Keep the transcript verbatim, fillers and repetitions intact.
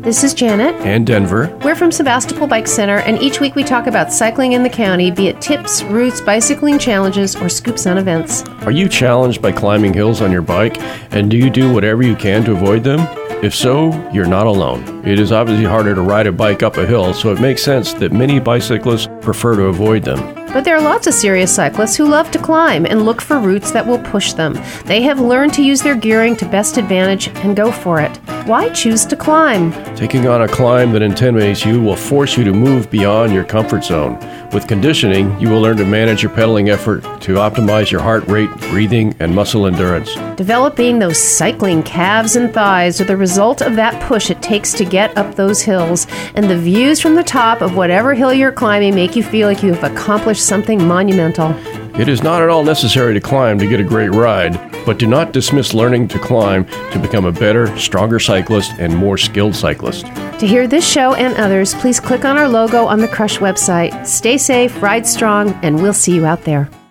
This is Janet. And Denver. We're from Sebastopol Bike Center, and each week we talk about cycling in the county, be it tips, routes, bicycling challenges, or scoops on events. Are you challenged by climbing hills on your bike, and do you do whatever you can to avoid them? If so, you're not alone. It is obviously harder to ride a bike up a hill, so it makes sense that many bicyclists prefer to avoid them. But there are lots of serious cyclists who love to climb and look for routes that will push them. They have learned to use their gearing to best advantage and go for it. Why choose to climb? Taking on a climb that intimidates you will force you to move beyond your comfort zone. With conditioning, you will learn to manage your pedaling effort to optimize your heart rate, breathing, and muscle endurance. Developing those cycling calves and thighs are the result of that push it takes to get up those hills, and the views from the top of whatever hill you're climbing make you feel like you have accomplished something monumental. It is not at all necessary to climb to get a great ride, but do not dismiss learning to climb to become a better, stronger cyclist and more skilled cyclist. To hear this show and others, please click on our logo on the Crush website. Stay safe, ride strong, and we'll see you out there.